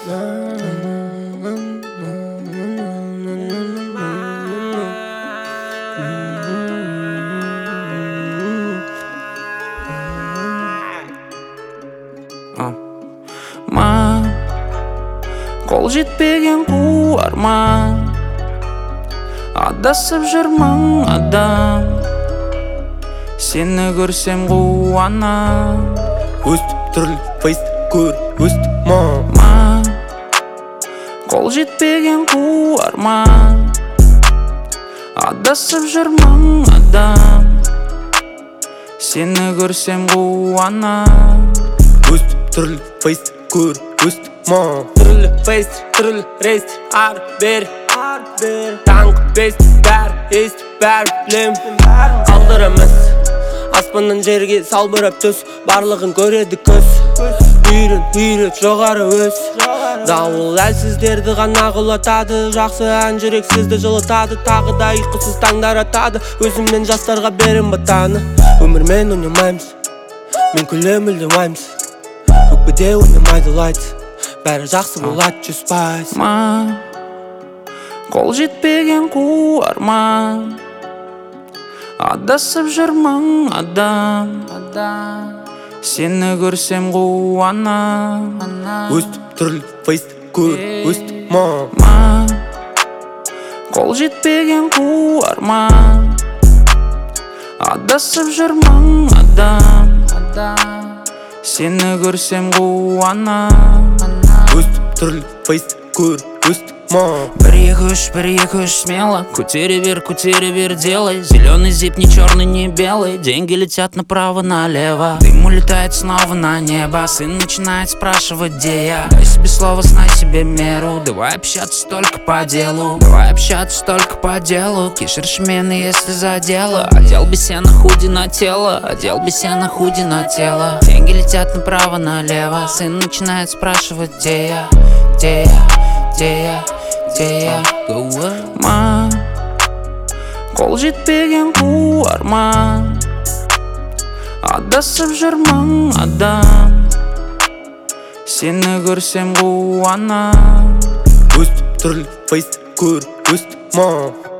Қол жетпеген қу арман, адасып жүрмін адам. Сені көрсем қуанам. Өстіп түрлі фейсті көр, өстіп Қол жетпеген қу арман, адасып жүрмін адам. Сені көрсем қуанам. Өстіп түрлі фейсті көр, өстіп Түрлі фейстер, түрлі рейстер, ар-бер Таңғы бестер, бәрі естіп, бәрі білем Алдыр емес, аспаннан жерге салбырап төс Барлығын көреді көз Үйрет, жоғары өс Дауыл әлсіздерді ғана құлатады Жақсы ән жүрексізді жылытады Тағы да ұйқысыз таңдар атады Өзімнен жастарға берем батаны Өмірмен ойнамаймыз, мен күлем мүлдемаймыз Өкпеде ойнамайды лайт Бәрі жақсы болады 100%. Қол жетпеген қу арман, адасып жүрмін адам. Сені көрсем қуанам. Өстіп түрлі фейсті көр, өстіп Қол жетпеген қу арман, адасып жүрмін адам. Сені көрсем қуанам. Өстіп түрлі фейсті көр, өстіп Бір екі үш смело Көтере бер, делай Зеленый зип, не черный, не белый Деньги летят направо-налево Дым улетает снова на небо Сын начинает спрашивать, где я Дай себе слово, знай себе меру Давай общаться только по делу Кишер шмены, если за дело Одел бы сено худи на тело Деньги летят направо-налево Сын начинает спрашивать, где я Қол жетпеген қу арман, адасып жүрмін адам. Сені көрсем қуанам. Өстіп түрлі фейсті көр, өстіп